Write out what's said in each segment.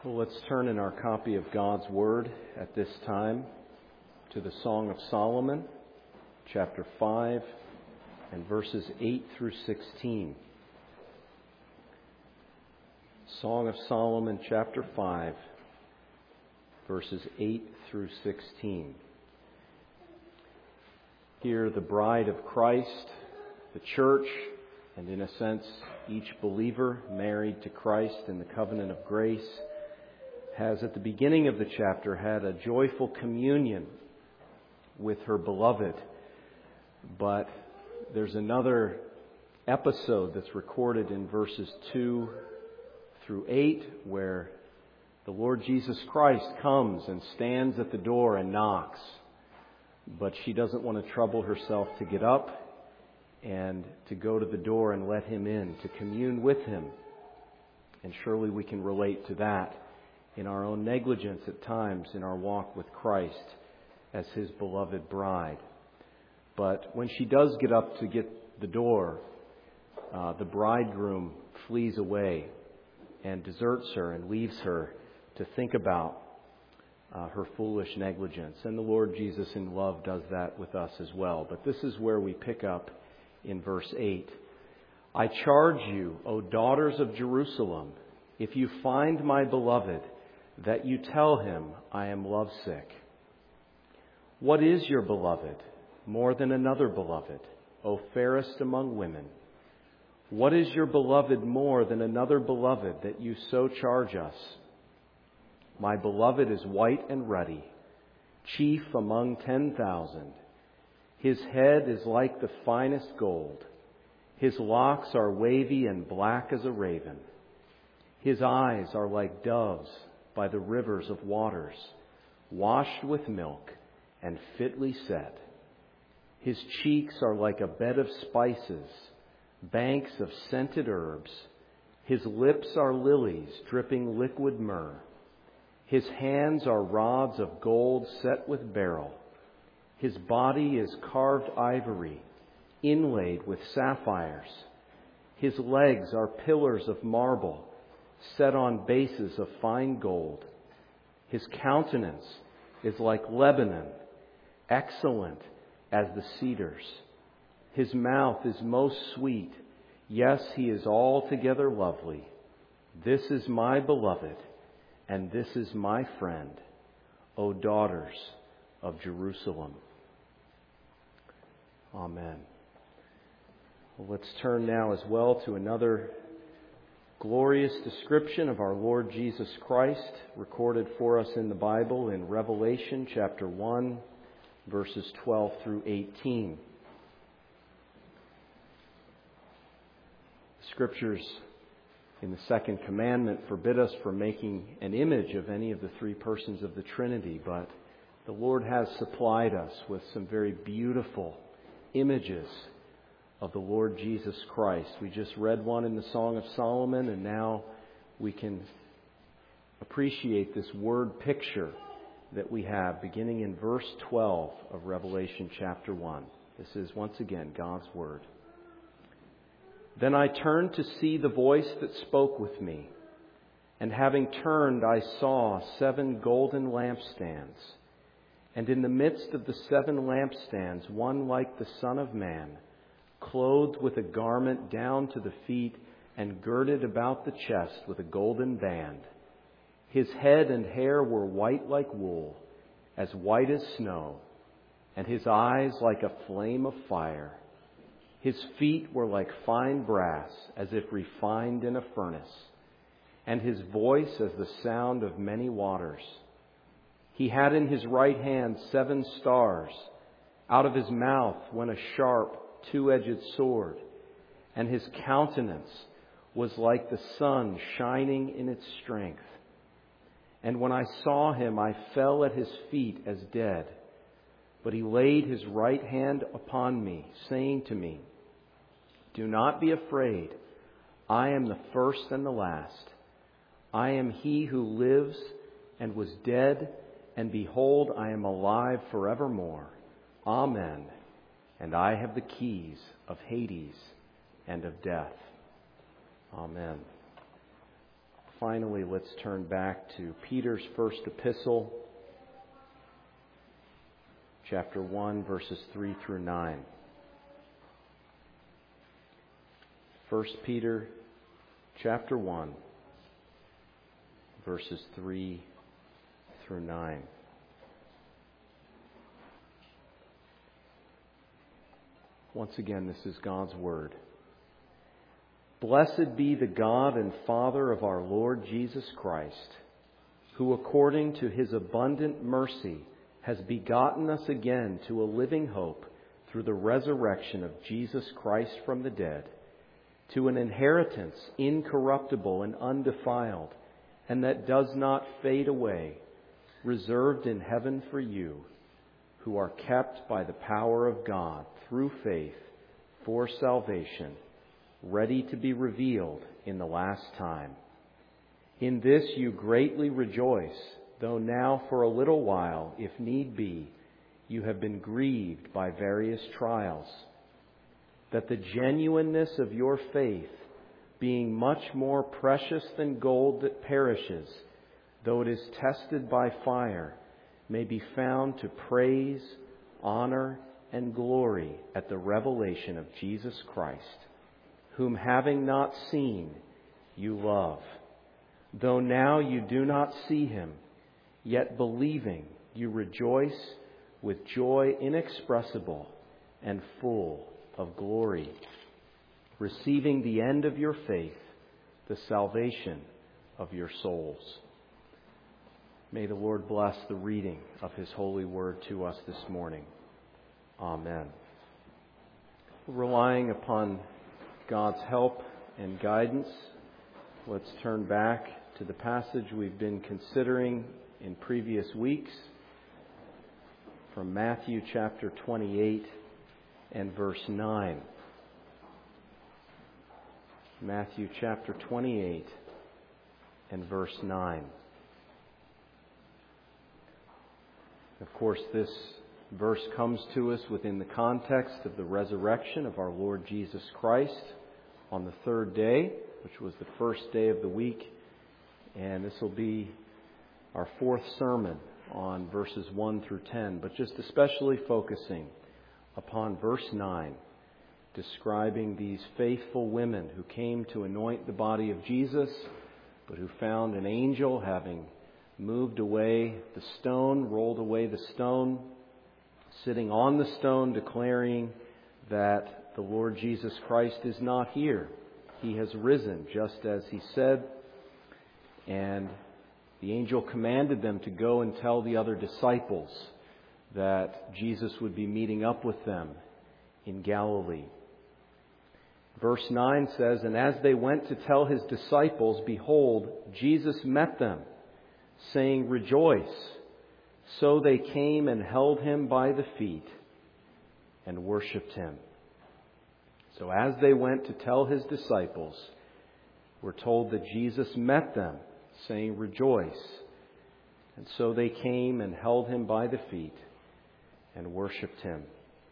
Well, let's turn in our copy of God's Word at this time to the Song of Solomon, chapter 5, and verses 8 through 16. Song of Solomon, chapter 5, verses 8 through 16. Here, the bride of Christ, the church, and in a sense, each believer married to Christ in the covenant of grace, has at the beginning of the chapter had a joyful communion with her beloved. But there's another episode that's recorded in verses 2 through 8 where the Lord Jesus Christ comes and stands at the door and knocks. But she doesn't want to trouble herself to get up and to go to the door and let Him in, to commune with Him. And surely we can relate to that in our own negligence at times in our walk with Christ as His beloved bride. But when she does get up to get the door, the bridegroom flees away and deserts her and leaves her to think about her foolish negligence. And the Lord Jesus in love does that with us as well. But this is where we pick up in verse 8. I charge you, O daughters of Jerusalem, if you find my beloved, that you tell him I am lovesick. What is your beloved more than another beloved, O fairest among women? What is your beloved more than another beloved that you so charge us? My beloved is white and ruddy, chief among 10,000. His head is like the finest gold. His locks are wavy and black as a raven. His eyes are like doves by the rivers of waters, washed with milk and fitly set. His cheeks are like a bed of spices, banks of scented herbs. His lips are lilies dripping liquid myrrh. His hands are rods of gold set with beryl. His body is carved ivory, inlaid with sapphires. His legs are pillars of marble, set on bases of fine gold. His countenance is like Lebanon, excellent as the cedars. His mouth is most sweet. Yes, he is altogether lovely. This is my beloved, and this is my friend, O daughters of Jerusalem. Amen. Well, let's turn now as well to another glorious description of our Lord Jesus Christ, recorded for us in the Bible in Revelation chapter 1, verses 12 through 18. The Scriptures in the second commandment forbid us from making an image of any of the three persons of the Trinity, but the Lord has supplied us with some very beautiful images of the Lord Jesus Christ. We just read one in the Song of Solomon, and now we can appreciate this word picture that we have beginning in verse 12 of Revelation chapter 1. This is once again God's Word. Then I turned to see the voice that spoke with me, and having turned I saw 7 golden lampstands, and in the midst of the 7 lampstands one like the Son of Man, clothed with a garment down to the feet and girded about the chest with a golden band. His head and hair were white like wool, as white as snow, and his eyes like a flame of fire. His feet were like fine brass, as if refined in a furnace, and his voice as the sound of many waters. He had in his right hand 7 stars. Out of his mouth went a sharp, 2-edged sword, and his countenance was like the sun shining in its strength. And when I saw him, I fell at his feet as dead. But he laid his right hand upon me, saying to me, Do not be afraid. I am the first and the last. I am he who lives and was dead, and behold, I am alive forevermore. Amen. And I have the keys of Hades and of death. Amen. finally, let's turn back to Peter's first epistle, chapter 1, verses 3 through 9. 1 Peter chapter 1, verses 3 through 9. Once again, this is God's Word. Blessed be the God and Father of our Lord Jesus Christ, who according to His abundant mercy has begotten us again to a living hope through the resurrection of Jesus Christ from the dead, to an inheritance incorruptible and undefiled, and that does not fade away, reserved in heaven for you, who are kept by the power of God through faith for salvation, ready to be revealed in the last time. In this you greatly rejoice, though now for a little while, if need be, you have been grieved by various trials, that the genuineness of your faith, being much more precious than gold that perishes, though it is tested by fire, may be found to praise, honor, and glory at the revelation of Jesus Christ, whom having not seen, you love. Though now you do not see Him, yet believing you rejoice with joy inexpressible and full of glory, receiving the end of your faith, the salvation of your souls. May the Lord bless the reading of His holy word to us this morning. Amen. Relying upon God's help and guidance, let's turn back to the passage we've been considering in previous weeks from Matthew chapter 28 and verse 9. Matthew chapter 28 and verse 9. Of course, this verse comes to us within the context of the resurrection of our Lord Jesus Christ on the third day, which was the first day of the week. And this will be our fourth sermon on verses 1 through 10, but just especially focusing upon verse 9, describing these faithful women who came to anoint the body of Jesus, but who found an angel having moved away the stone, rolled away the stone, sitting on the stone, declaring that the Lord Jesus Christ is not here. He has risen, just as He said. And the angel commanded them to go and tell the other disciples that Jesus would be meeting up with them in Galilee. Verse 9 says, "And as they went to tell His disciples, behold, Jesus met them, saying, 'Rejoice.' So they came and held Him by the feet and worshipped Him." So as they went to tell His disciples, we're told that Jesus met them, saying, "Rejoice." And so they came and held Him by the feet and worshipped Him.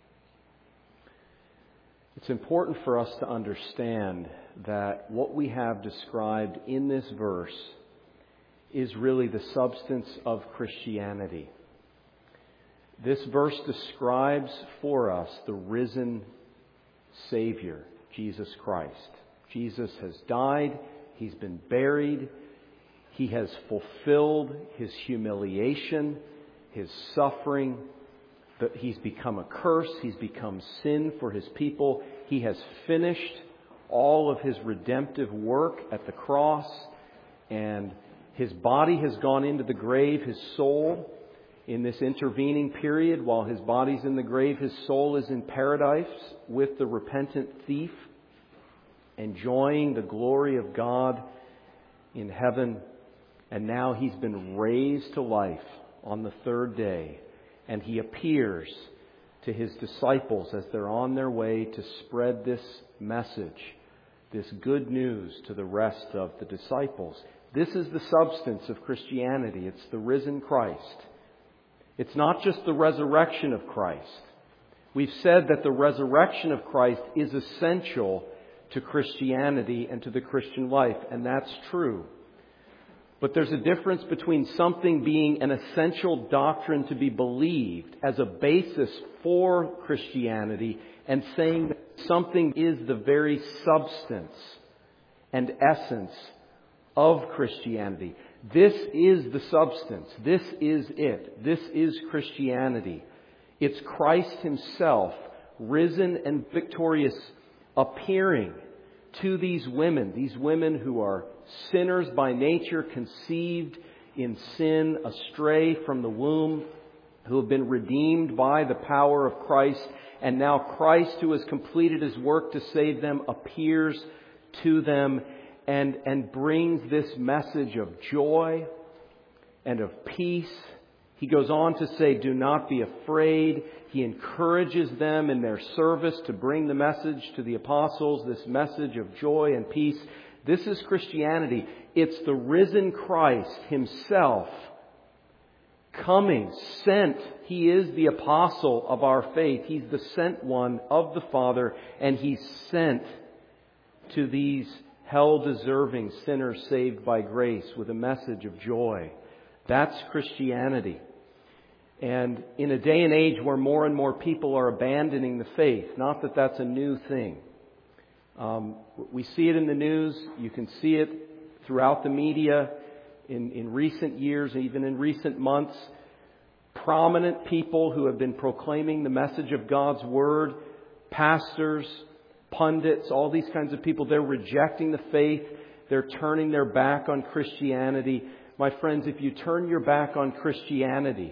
It's important for us to understand that what we have described in this verse is really the substance of Christianity. This verse describes for us the risen Savior, Jesus Christ. Jesus has died. He's been buried. He has fulfilled His humiliation, His suffering. That He's become a curse. He's become sin for His people. He has finished all of His redemptive work at the cross, and His body has gone into the grave. His soul, in this intervening period, while His body's in the grave, His soul is in paradise with the repentant thief, enjoying the glory of God in heaven. And now He's been raised to life on the third day. And He appears to His disciples as they're on their way to spread this message, this good news to the rest of the disciples. This is the substance of Christianity. It's the risen Christ. It's not just the resurrection of Christ. We've said that the resurrection of Christ is essential to Christianity and to the Christian life, and that's true. But there's a difference between something being an essential doctrine to be believed as a basis for Christianity and saying that something is the very substance and essence of Christianity. This is the substance. This is it. This is Christianity. It's Christ Himself, risen and victorious, appearing to these women who are sinners by nature, conceived in sin, astray from the womb, who have been redeemed by the power of Christ. And now Christ, who has completed His work to save them, appears to them and brings this message of joy and of peace. He goes on to say, do not be afraid. He encourages them in their service to bring the message to the apostles, this message of joy and peace. This is Christianity. It's the risen Christ Himself coming, sent. He is the apostle of our faith. He's the sent one of the Father, and He's sent to these hell-deserving sinners saved by grace with a message of joy. That's Christianity. And in a day and age where more and more people are abandoning the faith, not that that's a new thing. We see it in the news. You can see it throughout the media in recent years, even in recent months. Prominent people who have been proclaiming the message of God's Word, pastors, pundits, all these kinds of people, they're rejecting the faith. They're turning their back on Christianity. My friends, if you turn your back on Christianity,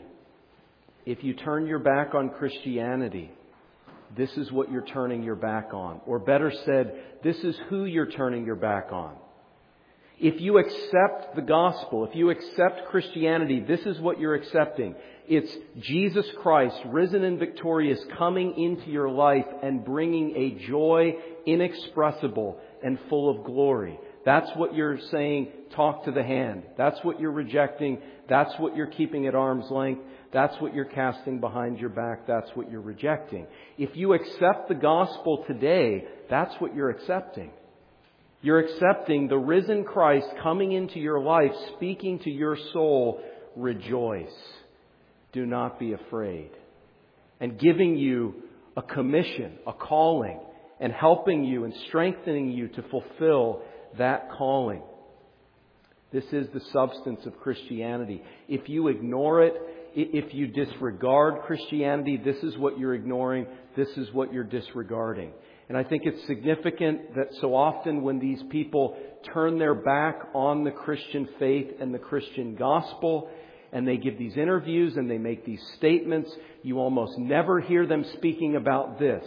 this is what you're turning your back on. Or better said, this is who you're turning your back on. If you accept the gospel, if you accept Christianity, this is what you're accepting. It's Jesus Christ, risen and victorious, coming into your life and bringing a joy inexpressible and full of glory. That's what you're saying, talk to the hand. That's what you're rejecting. That's what you're keeping at arm's length. That's what you're casting behind your back. That's what you're rejecting. If you accept the gospel today, that's what you're accepting. You're accepting the risen Christ coming into your life, speaking to your soul, rejoice. Do not be afraid. And giving you a commission, a calling, and helping you and strengthening you to fulfill that calling. This is the substance of Christianity. If you ignore it, if you disregard Christianity, this is what you're ignoring. This is what you're disregarding. And I think it's significant that so often when these people turn their back on the Christian faith and the Christian gospel, and they give these interviews and they make these statements, you almost never hear them speaking about this.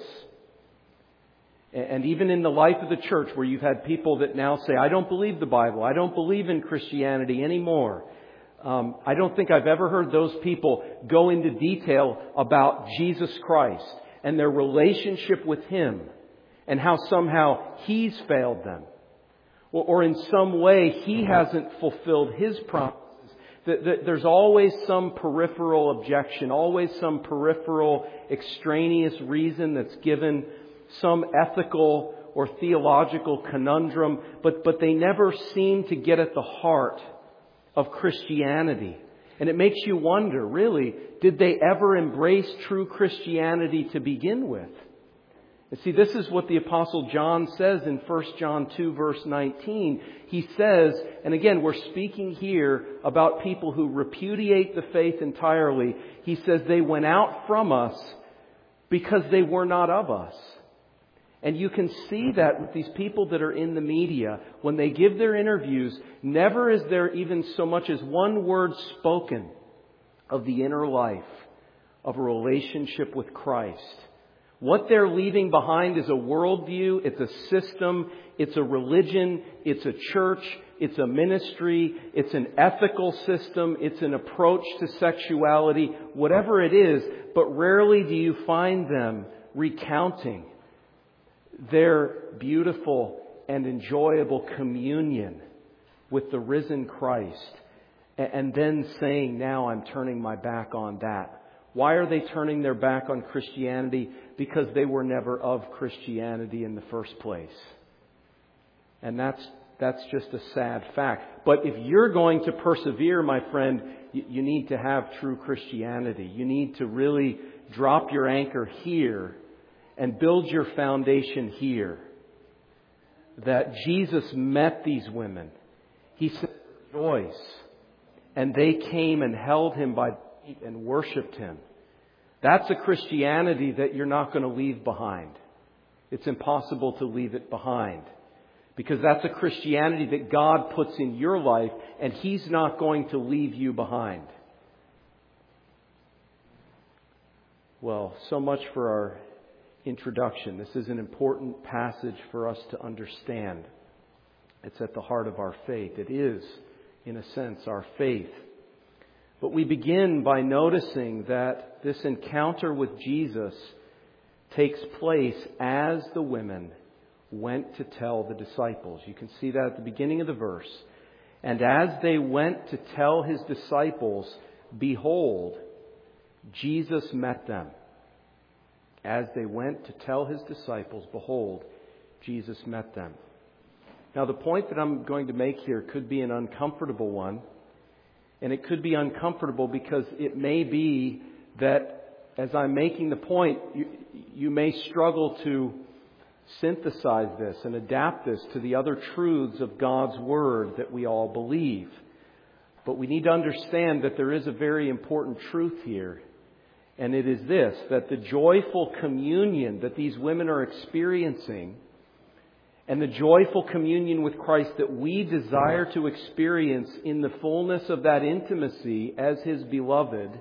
And even in the life of the church, where you've had people that now say, I don't believe the Bible, I don't believe in Christianity anymore. I don't think I've ever heard those people go into detail about Jesus Christ and their relationship with Him and how somehow He's failed them. Or in some way He hasn't fulfilled His promises. There's always some peripheral objection, always some peripheral extraneous reason that's given, some ethical or theological conundrum, but they never seem to get at the heart of Christianity. And it makes you wonder, really, did they ever embrace true Christianity to begin with? And see, this is what the Apostle John says in 1 John 2 verse 19. He says, and again, we're speaking here about people who repudiate the faith entirely. He says they went out from us because they were not of us. And you can see that with these people that are in the media. When they give their interviews, never is there even so much as one word spoken of the inner life of a relationship with Christ. What they're leaving behind is a worldview, it's a system, it's a religion, it's a church, it's a ministry, it's an ethical system, it's an approach to sexuality, whatever it is. But rarely do you find them recounting their beautiful and enjoyable communion with the risen Christ, and then saying, now I'm turning my back on that. Why are they turning their back on Christianity? Because they were never of Christianity in the first place. And that's That's just a sad fact. But if you're going to persevere, my friend, you need to have true Christianity. You need to really drop your anchor here and build your foundation here. That Jesus met these women. He said, rejoice. And they came and held Him by the feet and worshiped Him. That's a Christianity that you're not going to leave behind. It's impossible to leave it behind. Because that's a Christianity that God puts in your life, and He's not going to leave you behind. Well, so much for our introduction. This is an important passage for us to understand. It's at the heart of our faith. It is, in a sense, our faith. But we begin by noticing that this encounter with Jesus takes place as the women went to tell the disciples. You can see that at the beginning of the verse. And as they went to tell His disciples, behold, Jesus met them. As they went to tell His disciples, behold, Jesus met them. Now, the point that I'm going to make here could be an uncomfortable one. And it could be uncomfortable because it may be that as I'm making the point, you may struggle to synthesize this and adapt this to the other truths of God's Word that we all believe. But we need to understand that there is a very important truth here. And it is this, that the joyful communion that these women are experiencing and the joyful communion with Christ that we desire to experience in the fullness of that intimacy as His beloved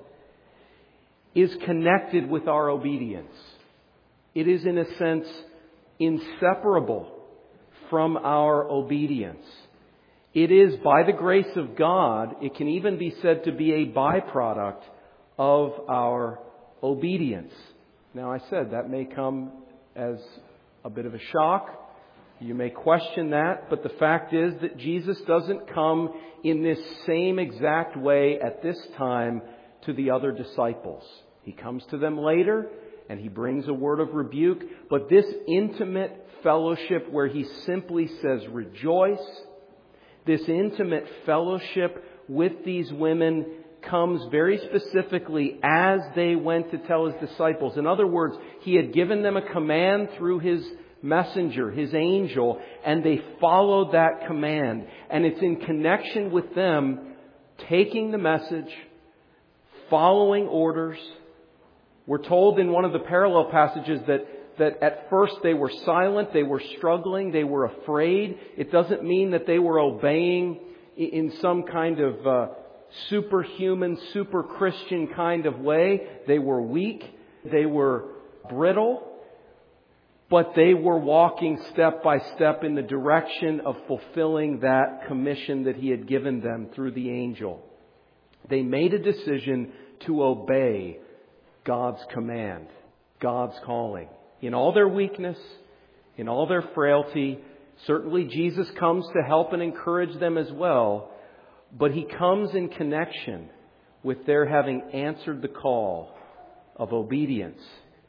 is connected with our obedience. It is, in a sense, inseparable from our obedience. It is, by the grace of God, it can even be said to be a byproduct of our obedience. Now, I said that may come as a bit of a shock. You may question that, but the fact is that Jesus doesn't come in this same exact way at this time to the other disciples. He comes to them later and He brings a word of rebuke, but this intimate fellowship where He simply says, rejoice, this intimate fellowship with these women comes very specifically as they went to tell His disciples. In other words, He had given them a command through His messenger, His angel, and they followed that command. And it's in connection with them taking the message, following orders. We're told in one of the parallel passages that at first they were silent, they were struggling, they were afraid. It doesn't mean that they were obeying in some kind of superhuman, super Christian kind of way. They were weak, they were brittle, but they were walking step by step in the direction of fulfilling that commission that He had given them through the angel. They made a decision to obey God's command, God's calling. In all their weakness, in all their frailty, certainly Jesus comes to help and encourage them as well, but He comes in connection with their having answered the call of obedience.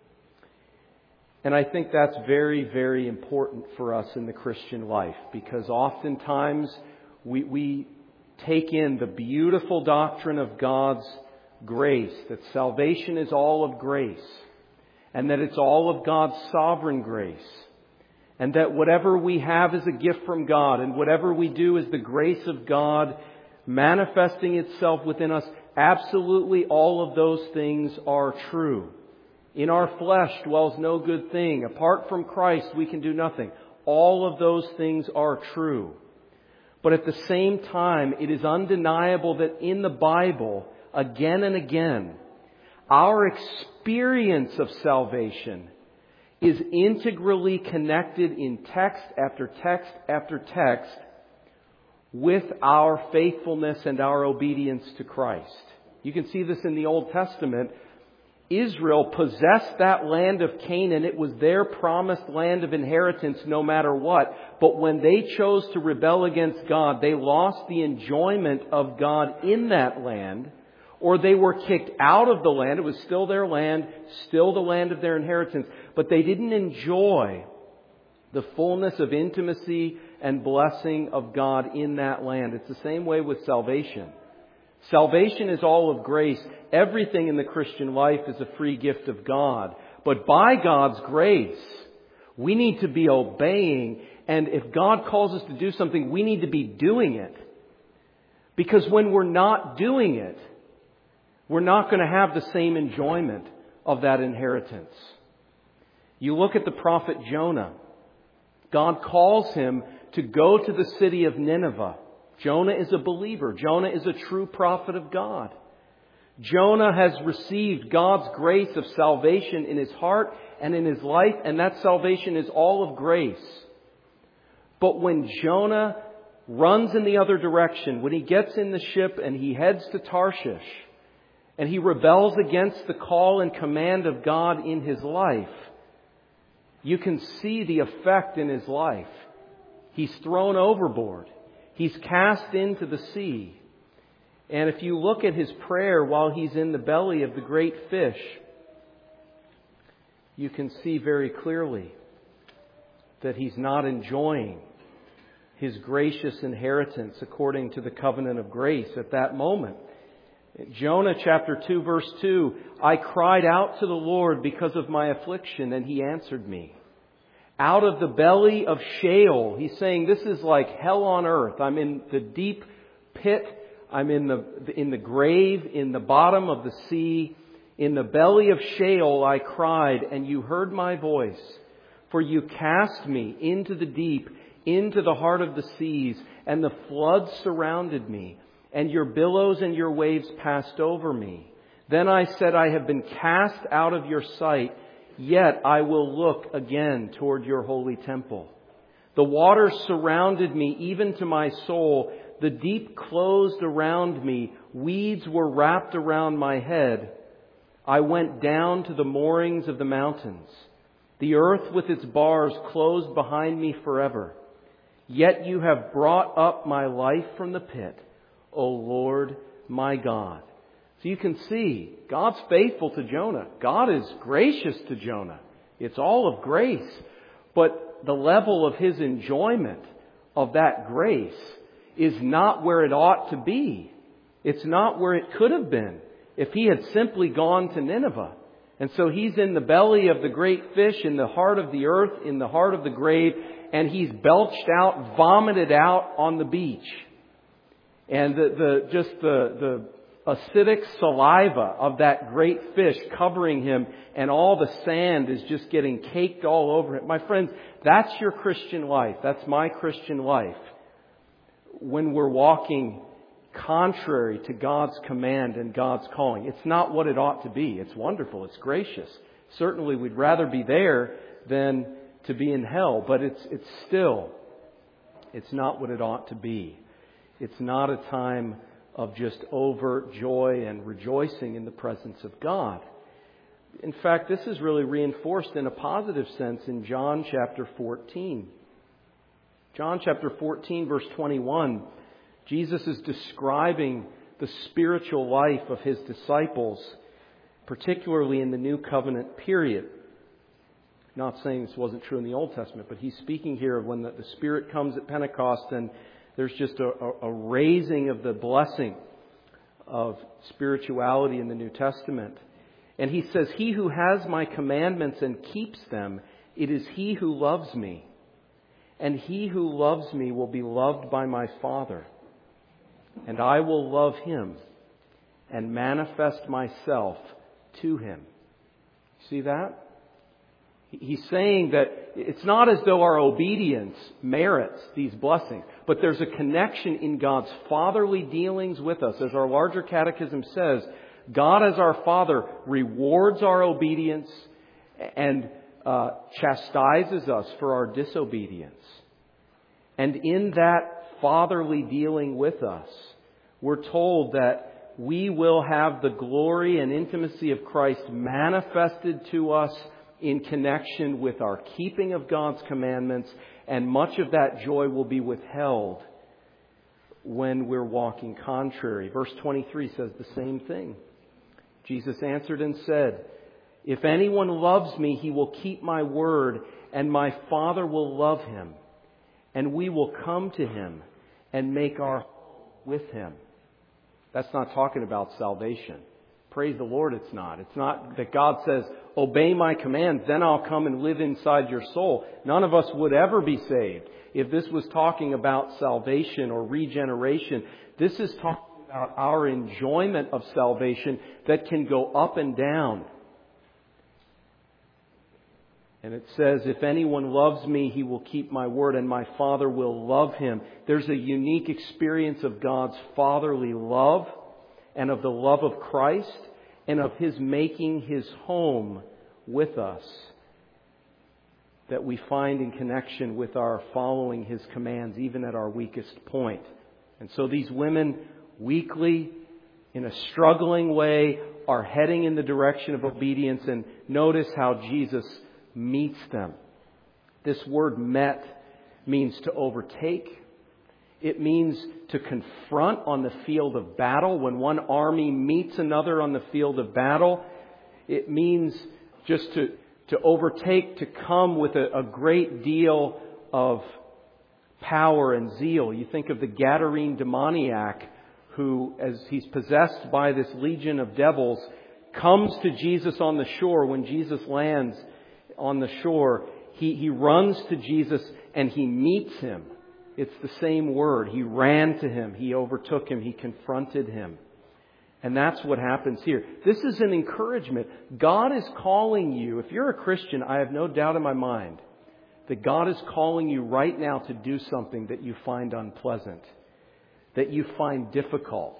And I think that's very, very important for us in the Christian life, because oftentimes we take in the beautiful doctrine of God's grace, that salvation is all of grace, and that it's all of God's sovereign grace, and that whatever we have is a gift from God, and whatever we do is the grace of God manifesting itself within us. Absolutely all of those things are true. In our flesh dwells no good thing. Apart from Christ, we can do nothing. All of those things are true. But at the same time, it is undeniable that in the Bible, again and again, our experience of salvation is integrally connected in text after text after text with our faithfulness and our obedience to Christ. You can see this in the Old Testament. Israel possessed that land of Canaan. It was their promised land of inheritance no matter what. But when they chose to rebel against God, they lost the enjoyment of God in that land, or they were kicked out of the land. It was still their land, still the land of their inheritance. But they didn't enjoy the fullness of intimacy and blessing of God in that land. It's the same way with salvation. Salvation is all of grace. Everything in the Christian life is a free gift of God. But by God's grace, we need to be obeying. And if God calls us to do something, we need to be doing it. Because when we're not doing it, we're not going to have the same enjoyment of that inheritance. You look at the prophet Jonah. God calls him to go to the city of Nineveh. Jonah is a believer. Jonah is a true prophet of God. Jonah has received God's grace of salvation in his heart and in his life, and that salvation is all of grace. But when Jonah runs in the other direction, when he gets in the ship and he heads to Tarshish, and he rebels against the call and command of God in his life, you can see the effect in his life. He's thrown overboard. He's cast into the sea. And if you look at his prayer while he's in the belly of the great fish, you can see very clearly that he's not enjoying his gracious inheritance according to the covenant of grace at that moment. Jonah chapter 2 verse 2, I cried out to the Lord because of my affliction, and He answered me. Out of the belly of Sheol, he's saying this is like hell on earth. I'm in the deep pit. I'm in the grave, in the bottom of the sea. In the belly of Sheol I cried, and you heard my voice. For you cast me into the deep, into the heart of the seas, and the floods surrounded me, and your billows and your waves passed over me. Then I said, I have been cast out of your sight, yet I will look again toward your holy temple. The waters surrounded me, even to my soul. The deep closed around me. Weeds were wrapped around my head. I went down to the moorings of the mountains. The earth with its bars closed behind me forever. Yet you have brought up my life from the pit, O Lord my God. So you can see, God's faithful to Jonah. God is gracious to Jonah. It's all of grace. But the level of his enjoyment of that grace is not where it ought to be. It's not where it could have been if he had simply gone to Nineveh. And so he's in the belly of the great fish, in the heart of the earth, in the heart of the grave, and he's belched out, vomited out on the beach. And the acidic saliva of that great fish covering him, and all the sand is just getting caked all over it. My friends, that's your Christian life. That's my Christian life. When we're walking contrary to God's command and God's calling. It's not what it ought to be. It's wonderful. It's gracious. Certainly we'd rather be there than to be in hell, but it's not what it ought to be. It's not a time of just overt joy and rejoicing in the presence of God. In fact, this is really reinforced in a positive sense in John chapter 14. John chapter 14, verse 21, Jesus is describing the spiritual life of His disciples, particularly in the New Covenant period. Not saying this wasn't true in the Old Testament, but He's speaking here of when the Spirit comes at Pentecost and there's just a raising of the blessing of spirituality in the New Testament. And He says, He who has my commandments and keeps them, it is he who loves me. And he who loves me will be loved by my Father. And I will love him and manifest myself to him. See that? He's saying that it's not as though our obedience merits these blessings, but there's a connection in God's fatherly dealings with us. As our larger catechism says, God as our Father rewards our obedience and chastises us for our disobedience. And in that fatherly dealing with us, we're told that we will have the glory and intimacy of Christ manifested to us in connection with our keeping of God's commandments, and much of that joy will be withheld when we're walking contrary. Verse 23 says the same thing. Jesus answered and said, If anyone loves me, he will keep my word, and my Father will love him. and we will come to Him and make our home with Him. That's not talking about salvation. Praise the Lord, it's not. It's not that God says, obey my commands, then I'll come and live inside your soul. None of us would ever be saved if this was talking about salvation or regeneration. This is talking about our enjoyment of salvation that can go up and down. And it says, if anyone loves me, he will keep my word, and my Father will love him. There's a unique experience of God's fatherly love and of the love of Christ and of His making His home with us that we find in connection with our following His commands, even at our weakest point. And so these women, weakly, in a struggling way, are heading in the direction of obedience. And notice how Jesus meets them. This word met means to overtake. It means to confront on the field of battle. When one army meets another on the field of battle, it means just to overtake, to come with a great deal of power and zeal. You think of the Gadarene demoniac who, as he's possessed by this legion of devils, comes to Jesus on the shore. When Jesus lands on the shore, he runs to Jesus and he meets Him. It's the same word. He ran to Him. He overtook Him. He confronted Him. And that's what happens here. This is an encouragement. God is calling you. If you're a Christian, I have no doubt in my mind that God is calling you right now to do something that you find unpleasant, that you find difficult,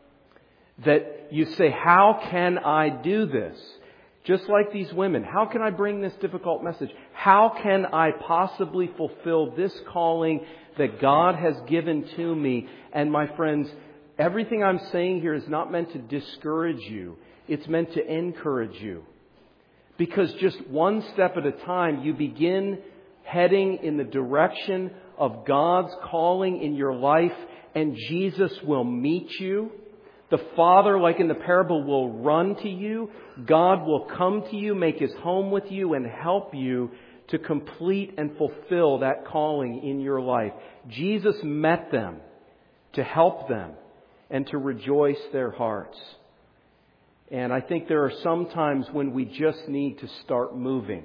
that you say, how can I do this? Just like these women, how can I bring this difficult message? How can I possibly fulfill this calling that God has given to me? And my friends, everything I'm saying here is not meant to discourage you. It's meant to encourage you. Because just one step at a time, you begin heading in the direction of God's calling in your life, and Jesus will meet you. The Father, like in the parable, will run to you. God will come to you, make His home with you, and help you to complete and fulfill that calling in your life. Jesus met them to help them and to rejoice their hearts. And I think there are some times when we just need to start moving.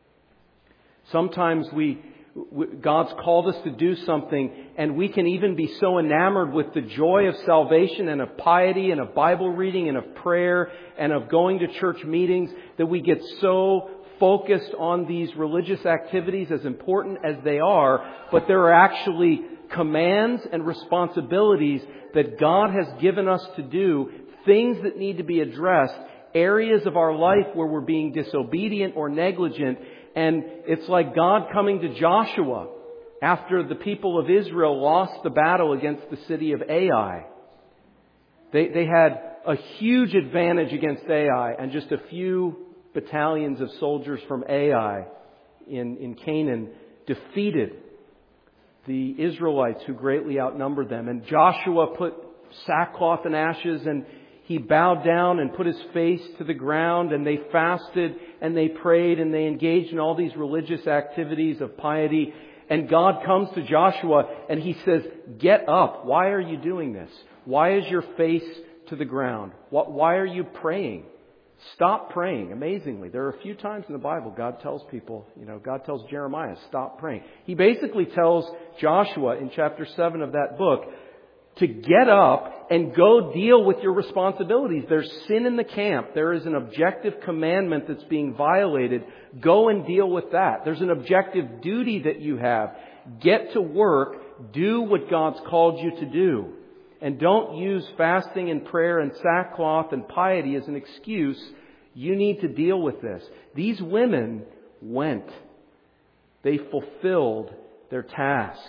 Sometimes God's called us to do something, and we can even be so enamored with the joy of salvation and of piety and of Bible reading and of prayer and of going to church meetings that we get so focused on these religious activities, as important as they are, but there are actually commands and responsibilities that God has given us to do, things that need to be addressed, areas of our life where we're being disobedient or negligent. And it's like God coming to Joshua after the people of Israel lost the battle against the city of Ai. They had a huge advantage against Ai, and just a few battalions of soldiers from Ai in Canaan defeated the Israelites who greatly outnumbered them. And Joshua put sackcloth and ashes, and he bowed down and put his face to the ground, and they fasted and they prayed and they engaged in all these religious activities of piety. And God comes to Joshua and He says, get up. Why are you doing this? Why is your face to the ground? Why are you praying? Stop praying. Amazingly, there are a few times in the Bible God tells people, God tells Jeremiah, stop praying. He basically tells Joshua in chapter 7 of that book to get up and go deal with your responsibilities. There's sin in the camp. There is an objective commandment that's being violated. Go and deal with that. There's an objective duty that you have. Get to work. Do what God's called you to do. And don't use fasting and prayer and sackcloth and piety as an excuse. You need to deal with this. These women went. They fulfilled their task.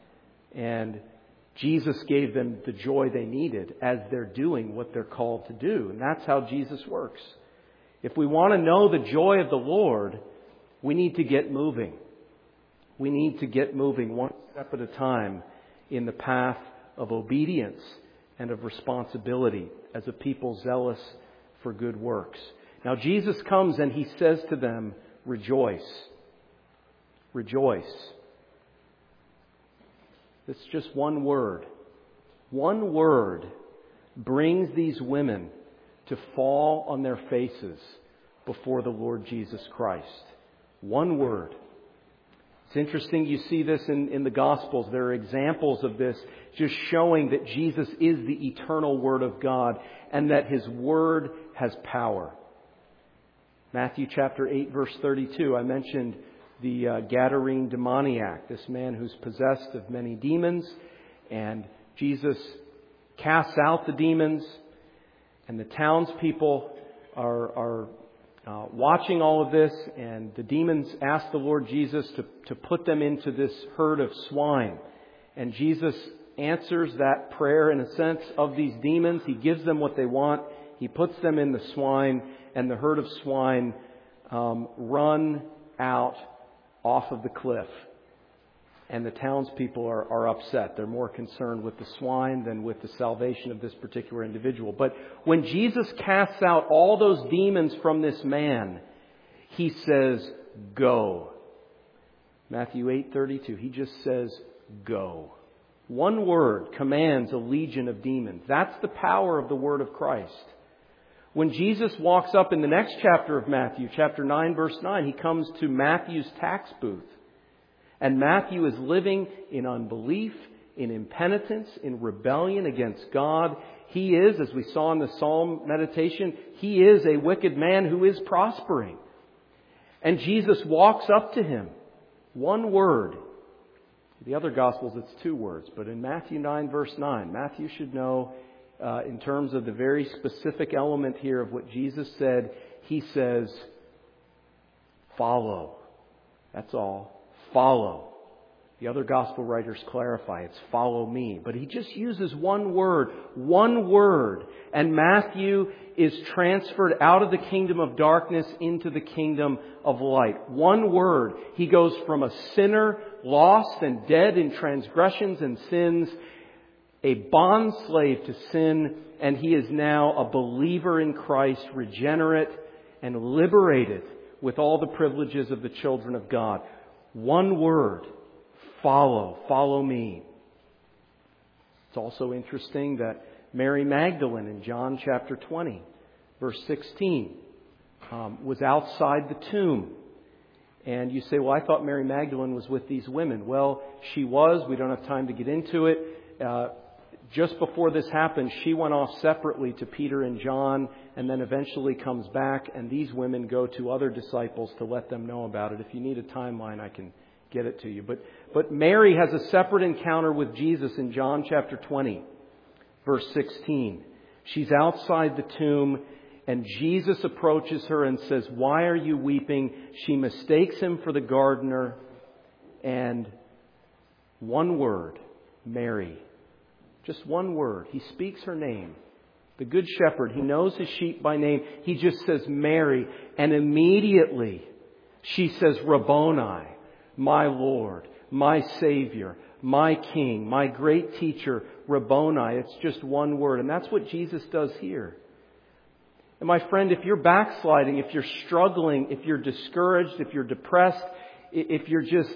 And Jesus gave them the joy they needed as they're doing what they're called to do. And that's how Jesus works. If we want to know the joy of the Lord, we need to get moving. We need to get moving one step at a time in the path of obedience and of responsibility as a people zealous for good works. Now Jesus comes and He says to them, rejoice. Rejoice. It's just one word. One word brings these women to fall on their faces before the Lord Jesus Christ. One word. It's interesting, you see this in the Gospels. There are examples of this just showing that Jesus is the eternal Word of God and that His Word has power. Matthew chapter 8, verse 32, I mentioned the Gadarene demoniac, this man who's possessed of many demons, and Jesus casts out the demons, and the townspeople are watching all of this, and the demons ask the Lord Jesus to put them into this herd of swine. And Jesus answers that prayer in a sense of these demons. He gives them what they want. He puts them in the swine, and the herd of swine run out off of the cliff. And the townspeople are upset. They're more concerned with the swine than with the salvation of this particular individual. But when Jesus casts out all those demons from this man, He says, "Go." Matthew 8:32. He just says, "Go." One word commands a legion of demons. That's the power of the Word of Christ. When Jesus walks up in the next chapter of Matthew, chapter 9, verse 9, He comes to Matthew's tax booth. And Matthew is living in unbelief, in impenitence, in rebellion against God. He is, as we saw in the Psalm meditation, he is a wicked man who is prospering. And Jesus walks up to him. One word. The other Gospels, it's two words. But in Matthew 9, verse 9, Matthew should know, in terms of the very specific element here of what Jesus said, He says, "Follow." That's all. Follow. The other Gospel writers clarify it's "follow me." But He just uses one word. And Matthew is transferred out of the kingdom of darkness into the kingdom of light. One word. He goes from a sinner, lost and dead in transgressions and sins, a bond slave to sin, and he is now a believer in Christ, regenerate and liberated with all the privileges of the children of God. One word. Follow. Follow me. It's also interesting that Mary Magdalene in John chapter 20, verse 16, was outside the tomb. And you say, well, I thought Mary Magdalene was with these women. Well, she was. We don't have time to get into it. Just before this happened, she went off separately to Peter and John and then eventually comes back, and these women go to other disciples to let them know about it. If you need a timeline, I can get it to you. But Mary has a separate encounter with Jesus in John chapter 20, verse 16. She's outside the tomb, and Jesus approaches her and says, "Why are you weeping?" She mistakes Him for the gardener, and one word, Mary. Just one word. He speaks her name. The Good Shepherd, He knows His sheep by name. He just says Mary. And immediately she says, "Rabboni, my Lord, my Savior, my King, my great teacher, Rabboni." It's just one word. And that's what Jesus does here. And my friend, if you're backsliding, if you're struggling, if you're discouraged, if you're depressed, if you're just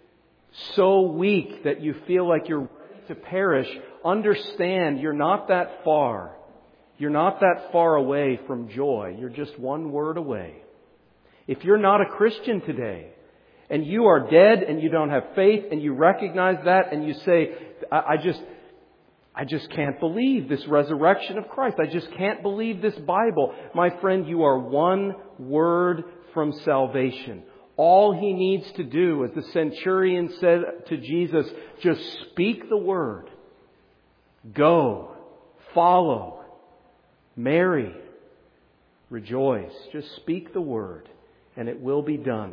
so weak that you feel like you're to perish, understand you're not that far. You're not that far away from joy. You're just one word away. If you're not a Christian today, and you are dead and you don't have faith, and you recognize that, and you say, I just can't believe this resurrection of Christ. I just can't believe this Bible. My friend, you are one word from salvation. All he needs to do, as the centurion said to Jesus, just speak the word. Go. Follow. Mary. Rejoice. Just speak the word, and it will be done.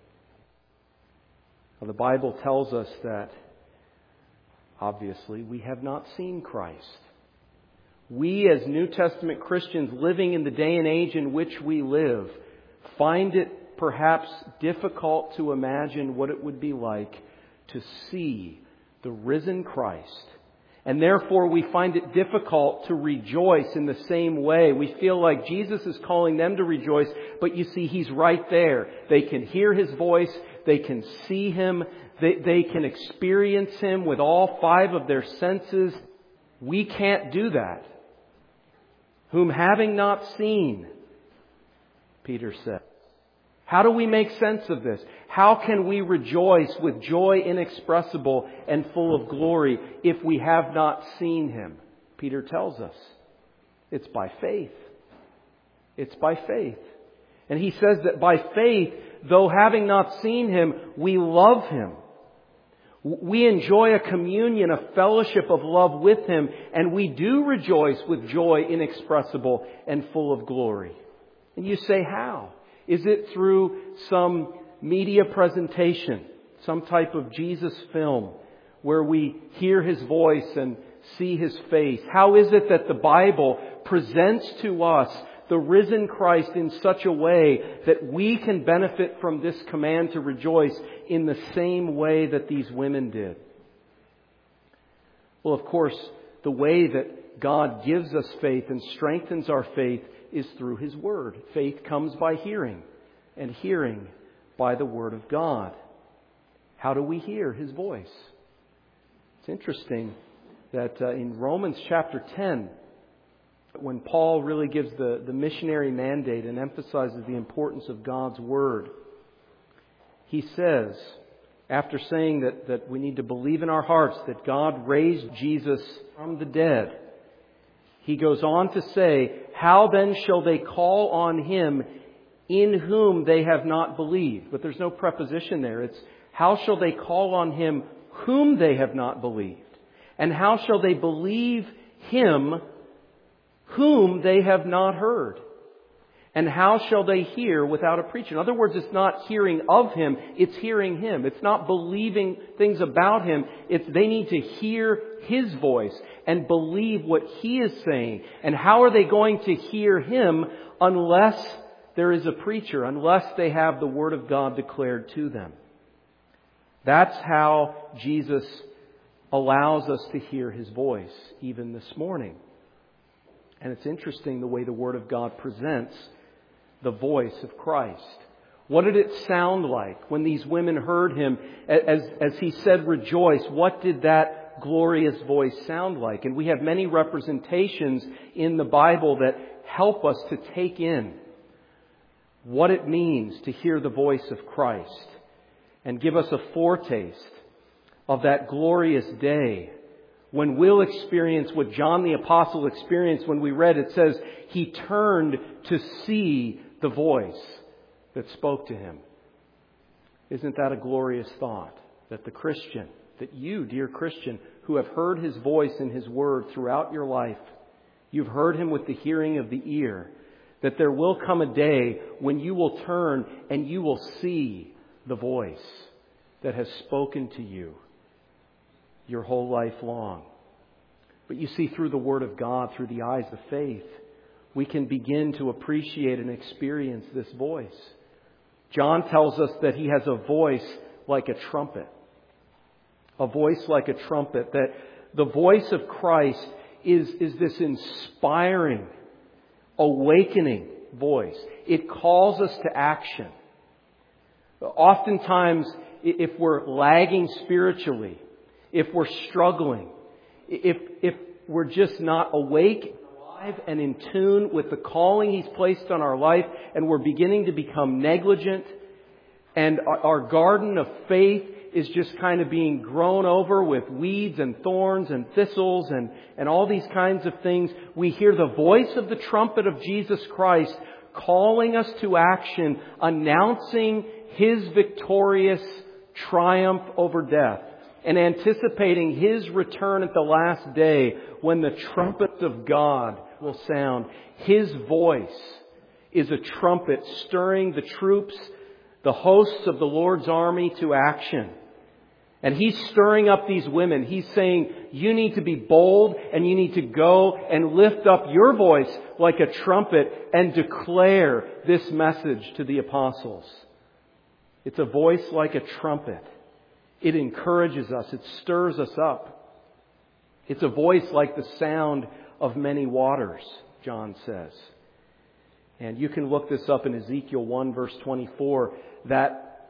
Now, the Bible tells us that, obviously, we have not seen Christ. We, as New Testament Christians living in the day and age in which we live, find it perhaps difficult to imagine what it would be like to see the risen Christ. And therefore we find it difficult to rejoice in the same way. We feel like Jesus is calling them to rejoice, but you see, He's right there. They can hear His voice. They can see Him. They can experience Him with all 5 of their senses. We can't do that. Whom having not seen, Peter said. How do we make sense of this? How can we rejoice with joy inexpressible and full of glory if we have not seen Him? Peter tells us. It's by faith. It's by faith. And he says that by faith, though having not seen Him, we love Him. We enjoy a communion, a fellowship of love with Him, and we do rejoice with joy inexpressible and full of glory. And you say, how? Is it through some media presentation, some type of Jesus film where we hear His voice and see His face? How is it that the Bible presents to us the risen Christ in such a way that we can benefit from this command to rejoice in the same way that these women did? Well, of course, the way that God gives us faith and strengthens our faith is through His Word. Faith comes by hearing, and hearing by the Word of God. How do we hear His voice? It's interesting that in Romans chapter 10, when Paul really gives the missionary mandate and emphasizes the importance of God's Word, he says, after saying that we need to believe in our hearts that God raised Jesus from the dead, he goes on to say, how then shall they call on Him in whom they have not believed? But there's no preposition there. It's how shall they call on Him whom they have not believed? And how shall they believe Him whom they have not heard? And how shall they hear without a preacher? In other words, it's not hearing of Him, it's hearing Him. It's not believing things about Him. They need to hear His voice and believe what He is saying. And how are they going to hear Him unless there is a preacher, unless they have the Word of God declared to them? That's how Jesus allows us to hear His voice, even this morning. And it's interesting the way the Word of God presents the voice of Christ. What did it sound like when these women heard Him as He said, rejoice? What did that glorious voice sound like? And we have many representations in the Bible that help us to take in what it means to hear the voice of Christ and give us a foretaste of that glorious day when we'll experience what John the Apostle experienced when we read. It says, he turned to see the voice that spoke to him. Isn't that a glorious thought? That the Christian, that you, dear Christian, who have heard His voice in His Word throughout your life, you've heard Him with the hearing of the ear, that there will come a day when you will turn and you will see the voice that has spoken to you your whole life long. But you see, through the Word of God, through the eyes of faith, we can begin to appreciate and experience this voice. John tells us that He has a voice like a trumpet. A voice like a trumpet. That the voice of Christ is this inspiring, awakening voice. It calls us to action. Oftentimes, if we're lagging spiritually, if we're struggling, if we're just not awake, alive, and in tune with the calling He's placed on our life, and we're beginning to become negligent, and our garden of faith is just kind of being grown over with weeds and thorns and thistles and all these kinds of things, we hear the voice of the trumpet of Jesus Christ calling us to action, announcing His victorious triumph over death, and anticipating His return at the last day when the trumpet of God will sound. His voice is a trumpet stirring the troops, the hosts of the Lord's army to action. And He's stirring up these women. He's saying, you need to be bold and you need to go and lift up your voice like a trumpet and declare this message to the apostles. It's a voice like a trumpet. It encourages us. It stirs us up. It's a voice like the sound of many waters, John says. And you can look this up in Ezekiel 1 verse 24. That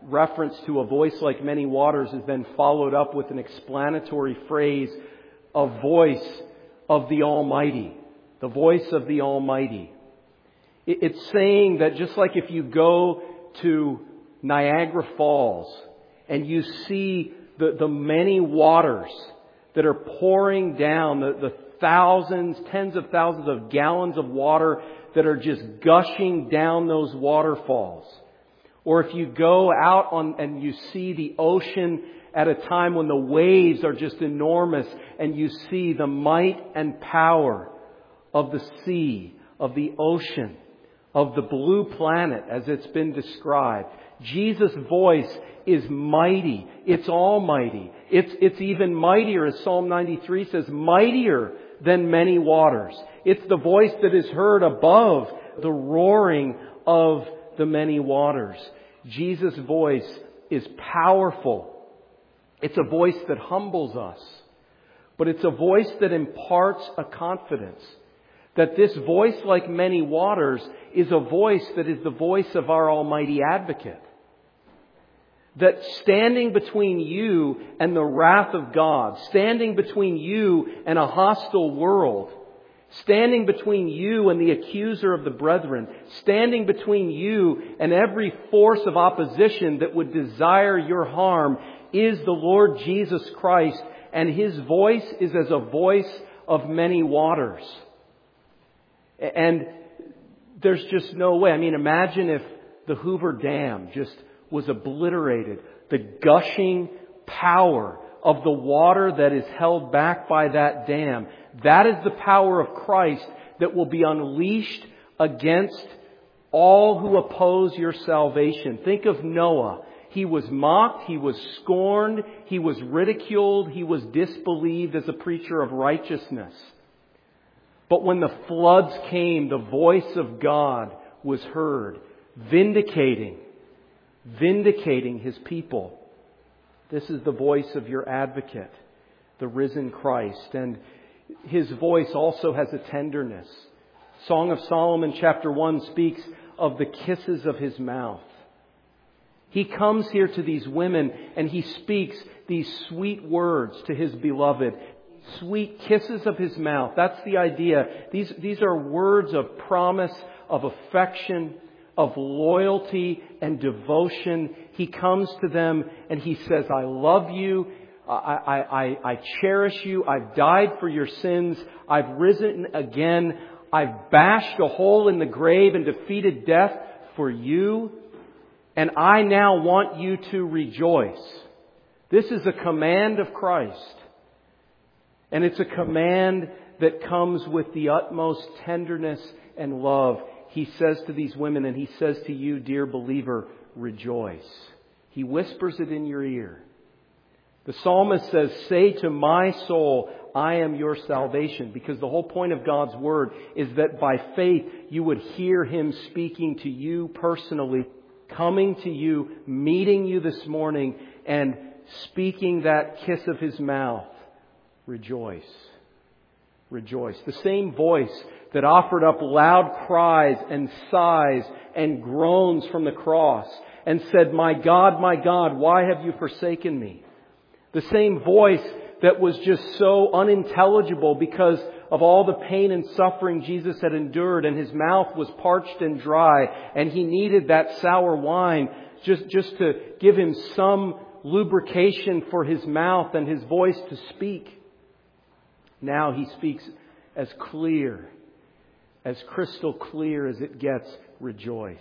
reference to a voice like many waters is then followed up with an explanatory phrase, a voice of the Almighty. The voice of the Almighty. It's saying that just like if you go to Niagara Falls and you see the many waters that are pouring down, the thousands, tens of thousands of gallons of water that are just gushing down those waterfalls. Or if you go out and you see the ocean at a time when the waves are just enormous and you see the might and power of the sea, of the ocean, of the blue planet as it's been described. Jesus' voice is mighty. It's almighty. It's even mightier, as Psalm 93 says, mightier than many waters. It's the voice that is heard above the roaring of the many waters. Jesus' voice is powerful. It's a voice that humbles us. But it's a voice that imparts a confidence. That this voice, like many waters, is a voice that is the voice of our Almighty Advocate. That standing between you and the wrath of God, standing between you and a hostile world, standing between you and the accuser of the brethren, standing between you and every force of opposition that would desire your harm, is the Lord Jesus Christ, and His voice is as a voice of many waters. And there's just no way. I mean, imagine if the Hoover Dam just was obliterated. The gushing power of the water that is held back by that dam. That is the power of Christ that will be unleashed against all who oppose your salvation. Think of Noah. He was mocked, he was scorned, he was ridiculed, he was disbelieved as a preacher of righteousness. But when the floods came, the voice of God was heard, vindicating His people. This is the voice of your advocate, the risen Christ. And His voice also has a tenderness. Song of Solomon chapter 1 speaks of the kisses of His mouth. He comes here to these women and He speaks these sweet words to His beloved. Sweet kisses of His mouth. That's the idea. These are words of promise, of affection, of loyalty and devotion. He comes to them and He says, I love you. I cherish you. I've died for your sins. I've risen again. I've bashed a hole in the grave and defeated death for you. And I now want you to rejoice. This is a command of Christ. And it's a command that comes with the utmost tenderness and love. He says to these women, and He says to you, dear believer, rejoice. He whispers it in your ear. The psalmist says, say to my soul, I am your salvation. Because the whole point of God's Word is that by faith you would hear Him speaking to you personally, coming to you, meeting you this morning, and speaking that kiss of His mouth. Rejoice. Rejoice. The same voice that offered up loud cries and sighs and groans from the cross and said, my God, why have you forsaken me? The same voice that was just so unintelligible because of all the pain and suffering Jesus had endured, and His mouth was parched and dry, and He needed that sour wine just to give Him some lubrication for His mouth and His voice to speak. Now He speaks as clear, as crystal clear as it gets. Rejoice.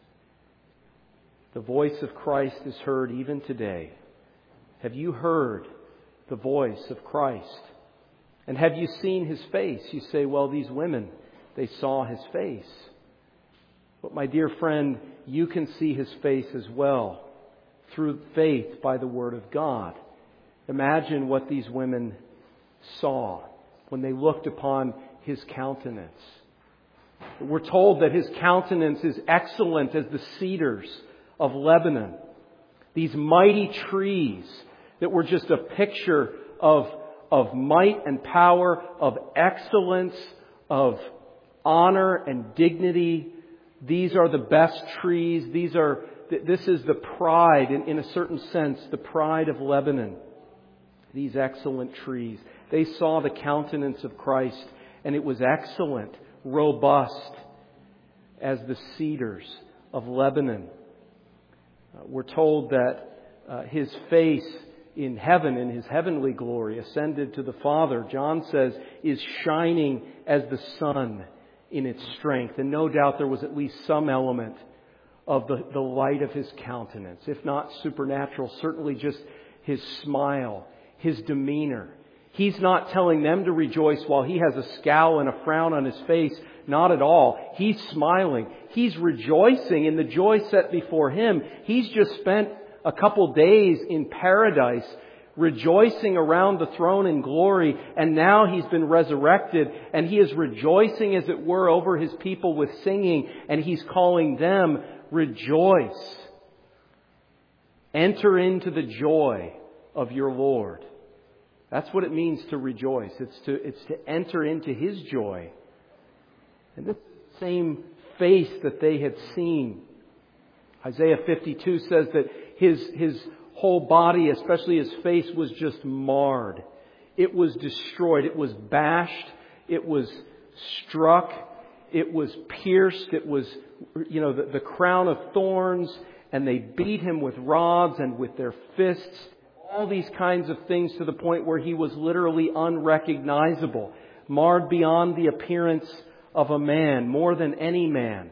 The voice of Christ is heard even today. Have you heard the voice of Christ? And have you seen His face? You say, well, these women, they saw His face. But my dear friend, you can see His face as well through faith by the Word of God. Imagine what these women saw when they looked upon His countenance. We're told that His countenance is excellent as the cedars of Lebanon. These mighty trees that were just a picture of might and power, of excellence, of honor and dignity. These are the best trees. These are this is the pride, in a certain sense, the pride of Lebanon. These excellent trees. They saw the countenance of Christ, and it was excellent, robust, as the cedars of Lebanon. We're told that His face in heaven, in His heavenly glory, ascended to the Father, John says, is shining as the sun in its strength. And no doubt there was at least some element of the light of His countenance. If not supernatural, certainly just His smile, His demeanor. He's not telling them to rejoice while He has a scowl and a frown on His face. Not at all. He's smiling. He's rejoicing in the joy set before Him. He's just spent a couple days in paradise rejoicing around the throne in glory, and now He's been resurrected, and He is rejoicing, as it were, over His people with singing, and He's calling them, rejoice. Enter into the joy of your Lord. That's what it means to rejoice. It's to enter into His joy. And this same face that they had seen. Isaiah 52 says that his whole body, especially His face, was just marred. It was destroyed. It was bashed. It was struck. It was pierced. It was, the crown of thorns. And they beat Him with rods and with their fists. All these kinds of things, to the point where He was literally unrecognizable. Marred beyond the appearance of a man, more than any man.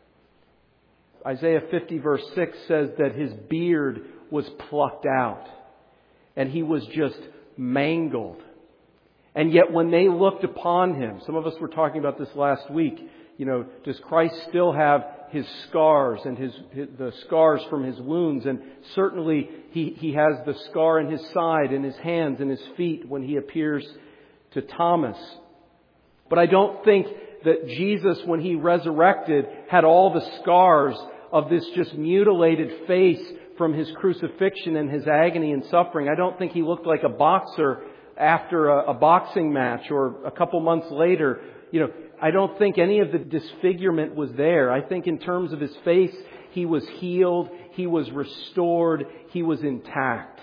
Isaiah 50 verse 6 says that His beard was plucked out. And He was just mangled. And yet when they looked upon Him, some of us were talking about this last week, does Christ still have His scars and the scars from His wounds? And certainly He has the scar in His side, in His hands, and His feet when He appears to Thomas. But I don't think that Jesus, when He resurrected, had all the scars of this just mutilated face from His crucifixion and His agony and suffering. I don't think He looked like a boxer after a boxing match, or a couple months later. I don't think any of the disfigurement was there. I think in terms of His face, He was healed, He was restored, He was intact.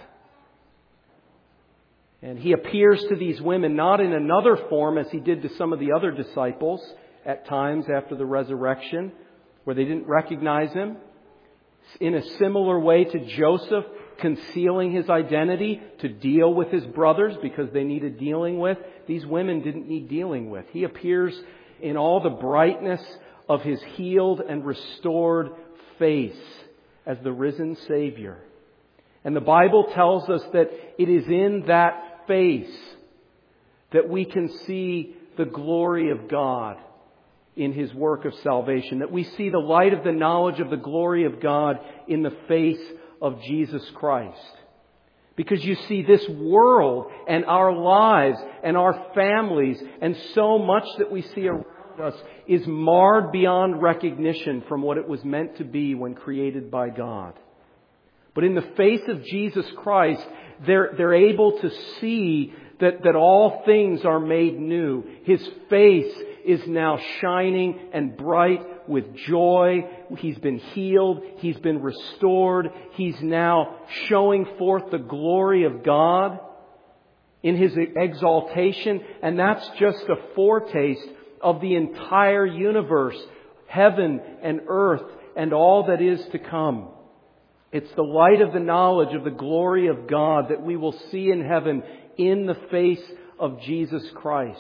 And He appears to these women not in another form as He did to some of the other disciples at times after the resurrection, where they didn't recognize Him. In a similar way to Joseph concealing his identity to deal with his brothers because they needed dealing with, these women didn't need dealing with. He appears in all the brightness of His healed and restored face as the risen Savior. And the Bible tells us that it is in that face that we can see the glory of God in His work of salvation. That we see the light of the knowledge of the glory of God in the face of Jesus Christ. Because you see, this world and our lives and our families and so much that we see around us is marred beyond recognition from what it was meant to be when created by God. But in the face of Jesus Christ, they're able to see that all things are made new. His face is now shining and bright with joy. He's been healed. He's been restored. He's now showing forth the glory of God in His exaltation. And that's just a foretaste of the entire universe, heaven and earth, and all that is to come. It's the light of the knowledge of the glory of God that we will see in heaven in the face of Jesus Christ.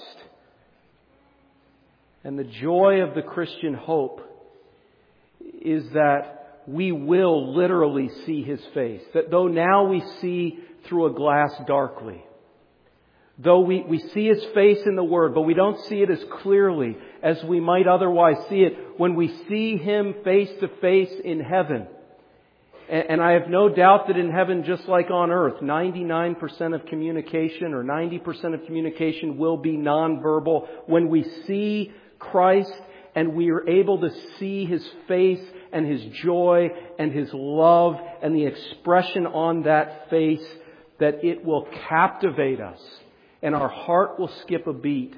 And the joy of the Christian hope is that we will literally see His face. That though now we see through a glass darkly, though we see His face in the Word, but we don't see it as clearly as we might otherwise see it, when we see Him face to face in heaven. And I have no doubt that in heaven, just like on earth, 99% of communication or 90% of communication will be nonverbal. When we see Christ and we are able to see His face and His joy and His love and the expression on that face, that it will captivate us and our heart will skip a beat.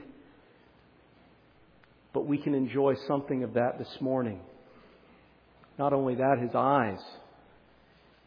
But we can enjoy something of that this morning. Not only that, His eyes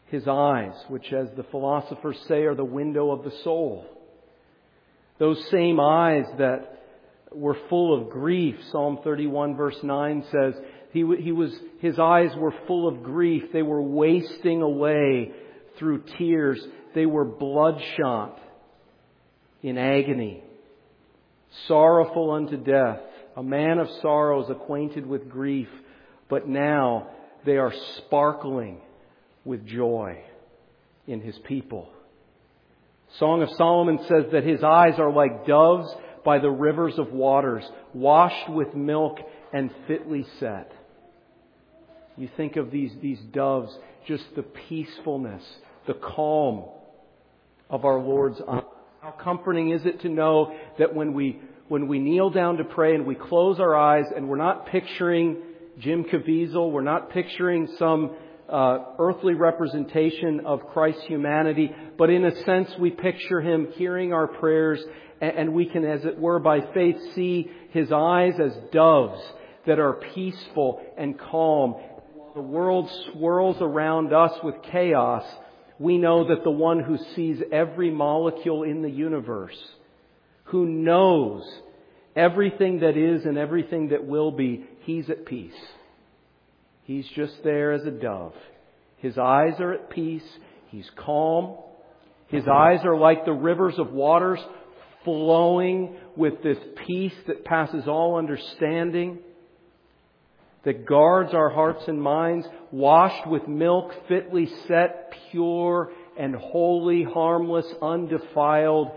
His eyes, which as the philosophers say are the window of the soul. Those same eyes that were full of grief. Psalm 31 verse 9 says, his eyes were full of grief. They were wasting away through tears. They were bloodshot in agony. Sorrowful unto death. A man of sorrows, acquainted with grief. But now they are sparkling with joy in His people. Song of Solomon says that His eyes are like doves by the rivers of waters, washed with milk and fitly set. You think of these doves, just the peacefulness, the calm of our Lord's eyes. How comforting is it to know that when we kneel down to pray and we close our eyes and we're not picturing Jim Caviezel, we're not picturing some earthly representation of Christ's humanity, but in a sense we picture Him hearing our prayers, and we can, as it were, by faith see His eyes as doves that are peaceful and calm. While the world swirls around us with chaos, we know that the one who sees every molecule in the universe, who knows everything that is and everything that will be, He's at peace. He's just there as a dove. His eyes are at peace. He's calm. His eyes are like the rivers of waters flowing with this peace that passes all understanding, that guards our hearts and minds, washed with milk, fitly set, pure and holy, harmless, undefiled.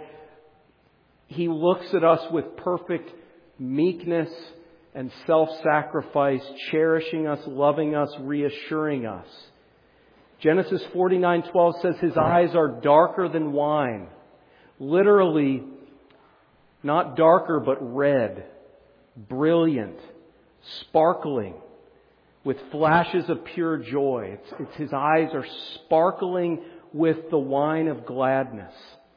He looks at us with perfect meekness and self-sacrifice, cherishing us, loving us, reassuring us. Genesis 49:12 says His eyes are darker than wine. Literally, not darker, but red, brilliant, sparkling, with flashes of pure joy. It's His eyes are sparkling with the wine of gladness.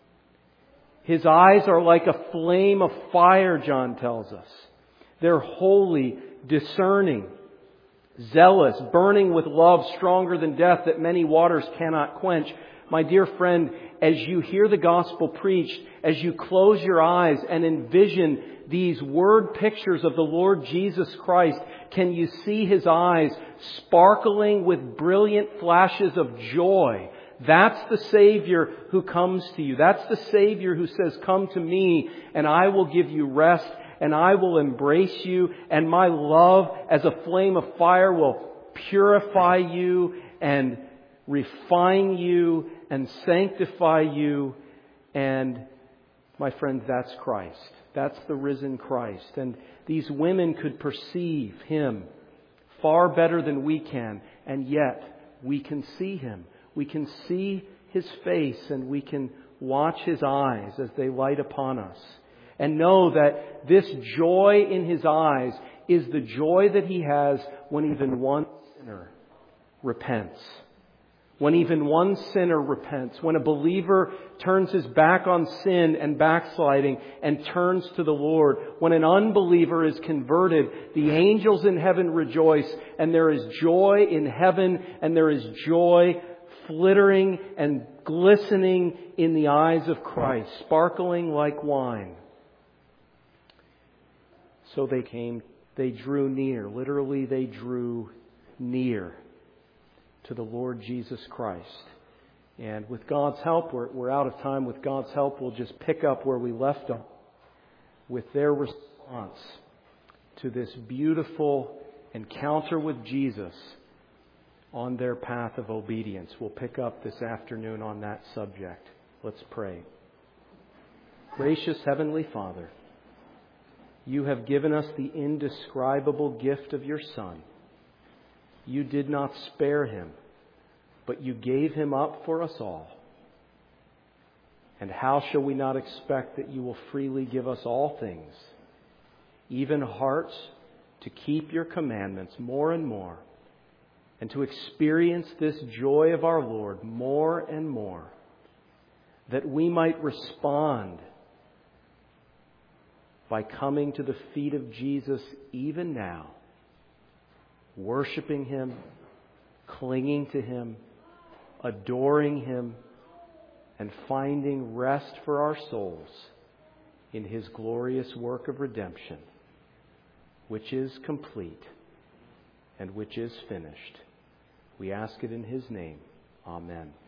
His eyes are like a flame of fire, John tells us. They're holy, discerning, zealous, burning with love stronger than death that many waters cannot quench. My dear friend, as you hear the gospel preached, as you close your eyes and envision these word pictures of the Lord Jesus Christ, can you see His eyes sparkling with brilliant flashes of joy? That's the Savior who comes to you. That's the Savior who says, "Come to me and I will give you rest and I will embrace you, and my love as a flame of fire will purify you and refine you and sanctify you." And my friends, that's Christ. That's the risen Christ. And these women could perceive Him far better than we can, and yet we can see Him. We can see His face and we can watch His eyes as they light upon us. And know that this joy in His eyes is the joy that He has when even one sinner repents. When even one sinner repents. When a believer turns his back on sin and backsliding and turns to the Lord. When an unbeliever is converted, the angels in heaven rejoice, and there is joy in heaven, and there is joy flittering and glistening in the eyes of Christ, sparkling like wine. So they drew near. Literally, they drew near to the Lord Jesus Christ. And with God's help, we're out of time. With God's help, we'll just pick up where we left off with their response to this beautiful encounter with Jesus on their path of obedience. We'll pick up this afternoon on that subject. Let's pray. Gracious Heavenly Father, You have given us the indescribable gift of Your Son. You did not spare Him, but You gave Him up for us all. And how shall we not expect that You will freely give us all things, even hearts to keep Your commandments more and more, and to experience this joy of our Lord more and more, that we might respond by coming to the feet of Jesus even now, worshiping Him, clinging to Him, adoring Him, and finding rest for our souls in His glorious work of redemption, which is complete and which is finished. We ask it in His name. Amen.